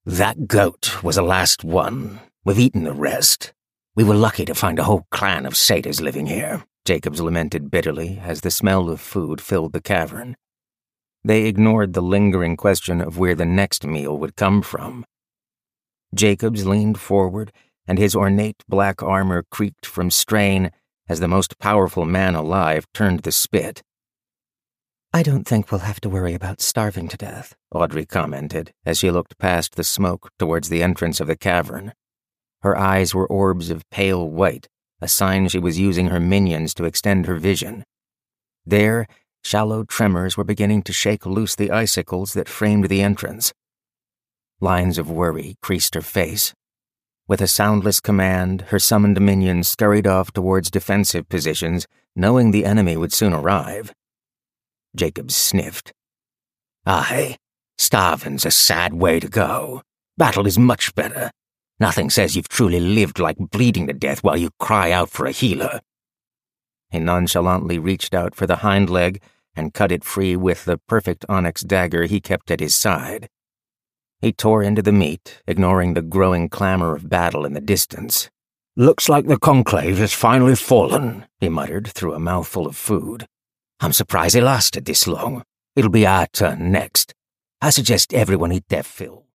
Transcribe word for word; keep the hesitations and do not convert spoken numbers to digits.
That goat was the last one. We've eaten the rest. We were lucky to find a whole clan of satyrs living here, Jacobs lamented bitterly as the smell of food filled the cavern. They ignored the lingering question of where the next meal would come from. Jacobs leaned forward, and his ornate black armor creaked from strain as the most powerful man alive turned the spit. "I don't think we'll have to worry about starving to death," Audrey commented as she looked past the smoke towards the entrance of the cavern. Her eyes were orbs of pale white, a sign she was using her minions to extend her vision. There, shallow tremors were beginning to shake loose the icicles that framed the entrance. Lines of worry creased her face. With a soundless command, her summoned minions scurried off towards defensive positions, knowing the enemy would soon arrive. Jacobs sniffed. "Aye, starving's a sad way to go. Battle is much better. Nothing says you've truly lived like bleeding to death while you cry out for a healer." He nonchalantly reached out for the hind leg and cut it free with the perfect onyx dagger he kept at his side. He tore into the meat, ignoring the growing clamor of battle in the distance. "Looks like the conclave has finally fallen," he muttered through a mouthful of food. "I'm surprised it lasted this long. It'll be our turn next. I suggest everyone eat their fill."